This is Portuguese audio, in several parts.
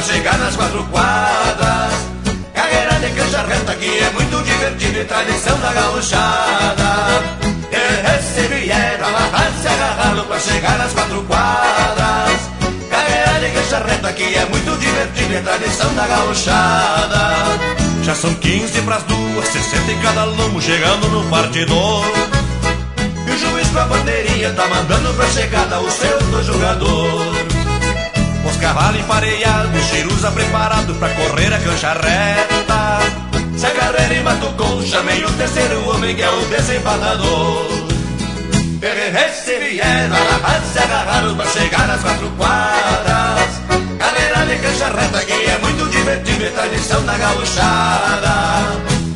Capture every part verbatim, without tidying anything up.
pra chegar nas quatro quadras. Carreira de cancha reta aqui é muito divertido e tradição da gauchada. Se vieram amarrar, se agarraram pra chegar nas quatro quadras. Carreira de cancha reta aqui é muito divertido e tradição da gauchada. Já são quinze pras duas, sessenta em cada lombo chegando no partidor. E o juiz com a bandeirinha tá mandando pra chegada os seus dois jogadores. Os cavalos empareados, Chiruza preparado pra correr a cancha reta. Se a carreira e Matucou, chamei o terceiro homem que é o desembargador. Se vieram, se agarraram pra chegar nas quatro quadras. Carreira de cancha reta aqui é muito divertido, é tradição da gauchada.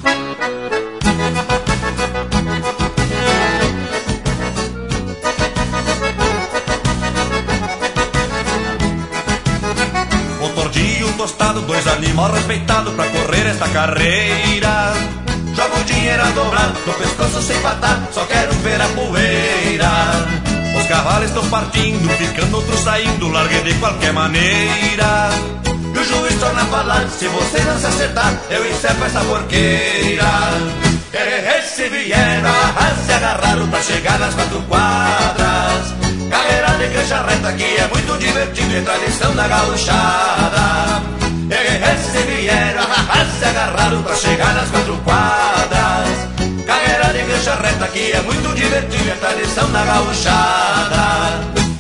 O tordinho tostado, dois animais respeitados pra correr esta carreira. Joga o dinheiro a dobrar, no pescoço sem patar, só quero ver a poeira. Os cavalos estão partindo, ficando outros saindo, larguei de qualquer maneira. E o juiz torna a falar, se você não se acertar, eu encerro essa porqueira. Se vieram, se agarraram pra chegar nas quatro quadras. Carreira de cancha reta aqui é muito divertido, é tradição da gauchada. Se vieram, se agarraram pra chegar nas quatro quadras. Carreira de cancha reta aqui é muito divertido, é tradição da gauchada.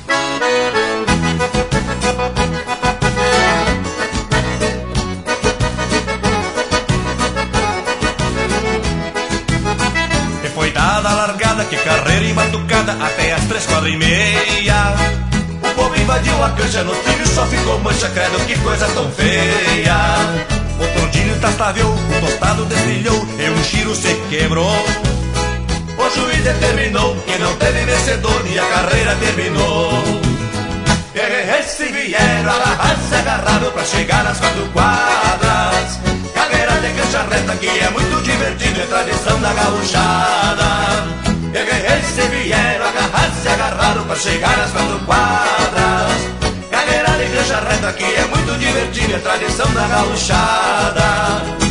E foi dada a largada, que carreira e batucada até as três, quadras e meia. O povo invadiu a cancha, no trilho só ficou mancha, credo que coisa tão feia. O tordilho tastaveou, o tostado desbrilhou e um Chiro se quebrou. O juiz determinou que não teve vencedor e a carreira terminou. E se vieram, se agarraram pra chegar nas quatro quadras. Carreira de cancha reta aqui é muito divertido, é tradição da gauchada. E se vieram, se agarraram pra chegar nas quatro quadras. Carreira de cancha reta aqui é muito divertido, é tradição da gauchada.